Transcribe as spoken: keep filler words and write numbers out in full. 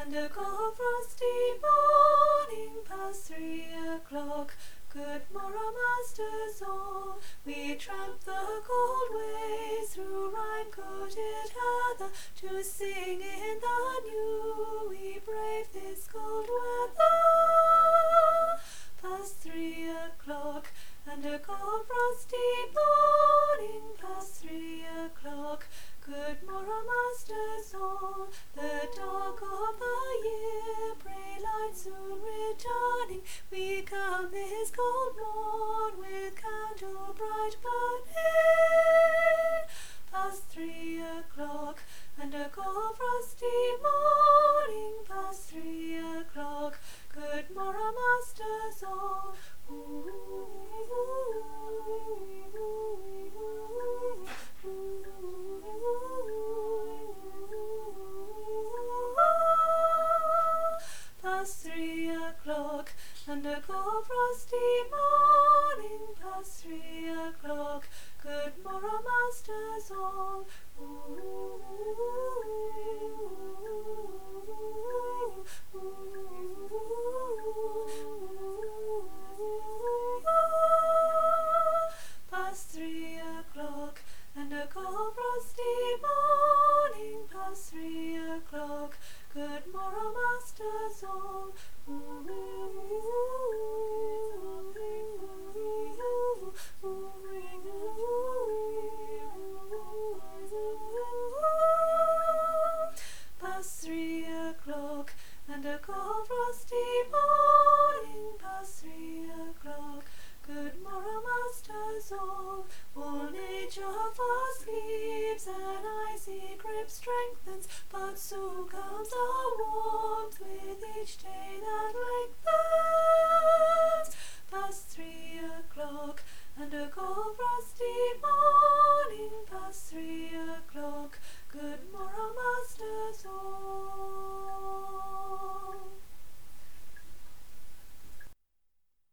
and a cold frosty morning past three o'clock. Good morrow, masters all. We tramp the cold ways through rime-coated heather to sing in the new. We brave this cold weather. Past three o'clock, and a cold frosty morning past three o'clock. Good morrow, masters all. The dark of the year, pray light soon returning. We come this cold morn with candle bright burning. Past three o'clock, and a cold frosty morning past three o'clock. Good morrow, masters all. Ooh, ooh, ooh, ooh, past three o'clock, and a cold frosty morning past three o'clock. Good morrow, masters all. Ooh, past three o'clock, and a cold frosty morning past three o'clock. Good morrow, masters all. Past three o'clock, and a cold frosty morning past three o'clock. Good morrow, masters all. All nature fast sleeps, and icy grip strengthens, but soon comes a warmth with each day that lengthens. Past three o'clock, and a cold frosty morning past three o'clock. Good morrow, masters all.